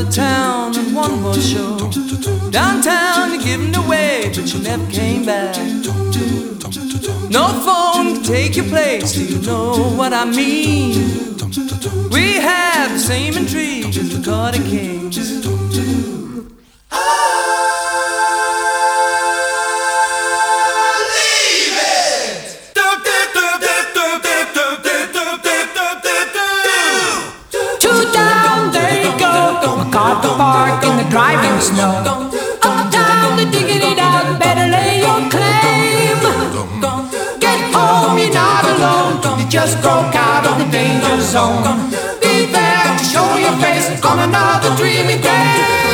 another town and one more show. Downtown, you're giving away, but you never came back. No phone to take your place, do you know what I mean? We have the same intrigue as the Carter Kings. Car to park in the driving snow. Uptown the diggity dog, better lay your claim. Get home, you're not alone. You just broke out of the danger zone. Be there to show your face on another dreamy day.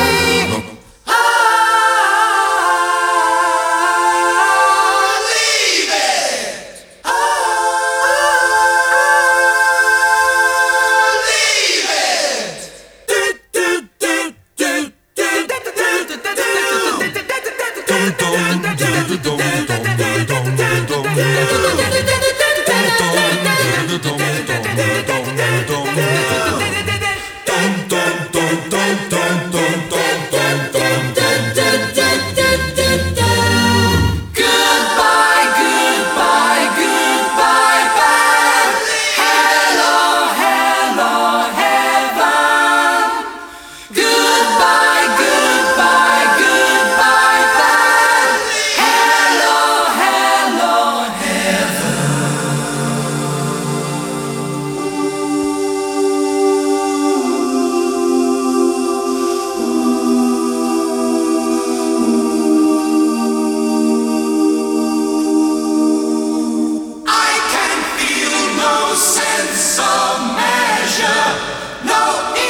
Sense of measure, no